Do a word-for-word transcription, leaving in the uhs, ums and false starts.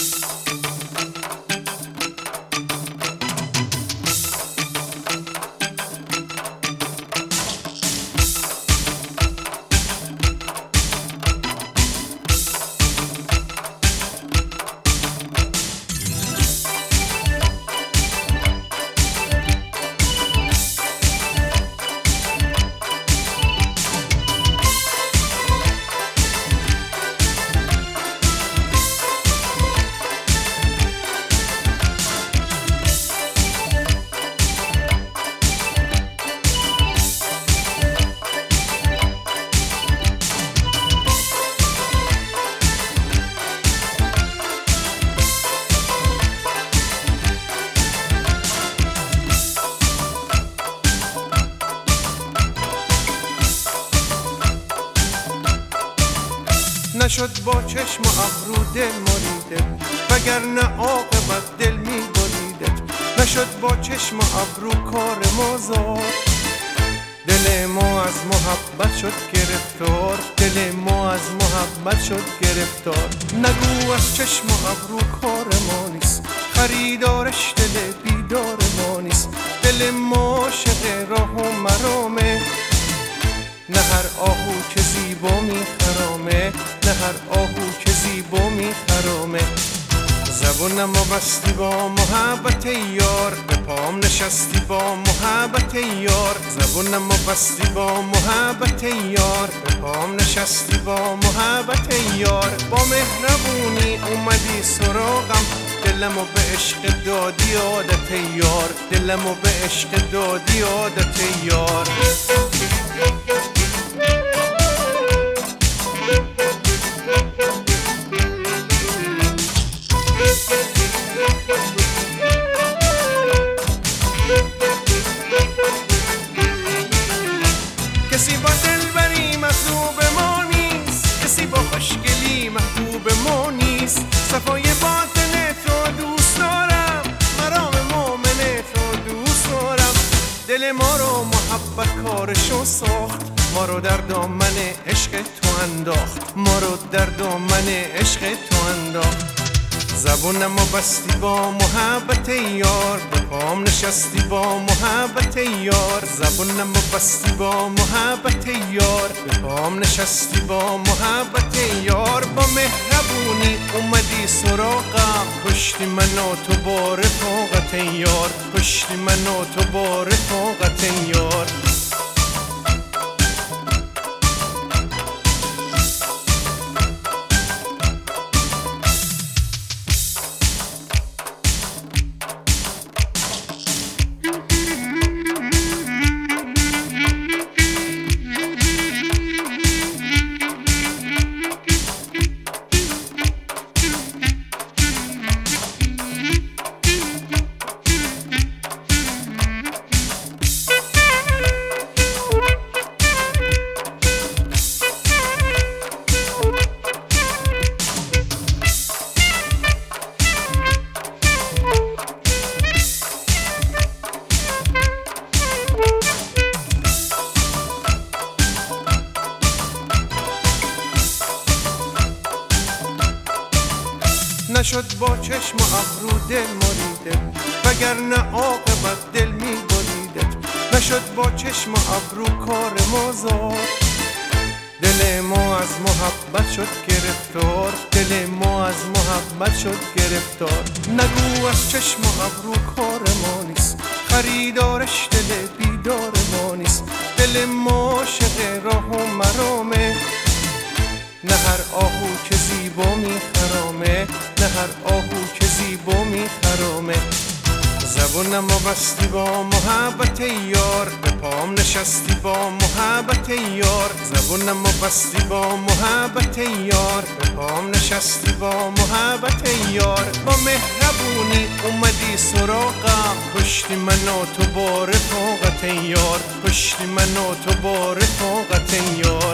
نشد با چشم و ابرو دل مریدت، وگرنه عاقبت دل می بریدت. نشد با چشم و ابرو کار ما زاد، دل ما از محبت شد گرفتار، دل ما از محبت شد گرفتار. نگو از چشم و ابرو کار ما نیست، خریدارش دل بیدار ما نیست. دل ما عاشق راه و مرامه، نه هر آهو که زیبا میخرامه، نه هر آهو که زیبا میخرامه. زبونم و بستی با محبت یار، به پام نشستی با محبت یار. زبونم و بستی با محبت یار، به پام نشستی با محبت یار. با مهربونی اومدی سراغم، دلمو به عشق دادی عادت یار، دلمو به عشق دادی عادت یار. کسی با دلبری محبوب ما نیست، کسی با خوشگلی محبوب ما نیست. صفای باطن تو دوست دارم، مرام مومن تو دوست دارم. دل ما رو محبت کارشو ساخت، ما رو در دامن عشق تو انداخت، ما رو در دامن عشق تو انداخت. زبونم و بستی با محبت یار، به پام نشستی با محبت یار. زبونم و بستی با محبت یار، به پام نشستی با محبت یار. با مهربونی اومدی سراغم، کشتی من و تو با رفاقت یار، کشتی من و تو با رفاقت یار. نشد با چشم و ابرو دل مریدت، وگرنه عاقبت دل می بریدت. نشد با چشم و ابرو کار ما زاد، دل ما از محبت شد گرفتار، دل ما از محبت شد گرفتار. نگو از چشم و ابرو کار ما نیست، خریدارش دل بیدار ما نیست. دل ما عاشق راه و مرامه، نه هر آهو که زیبا میخرامه، نه هر آهو که زیبا میخرامه. زبونم و بستی با محبت یار، به پام نشستی با محبت یار. زبونم و بستی با محبت یار، به پام نشستی با محبت یار. با مهربونی اومدی سراغم، کشتی من و تو با رفاقت یار، کشتی من و تو با رفاقت یار.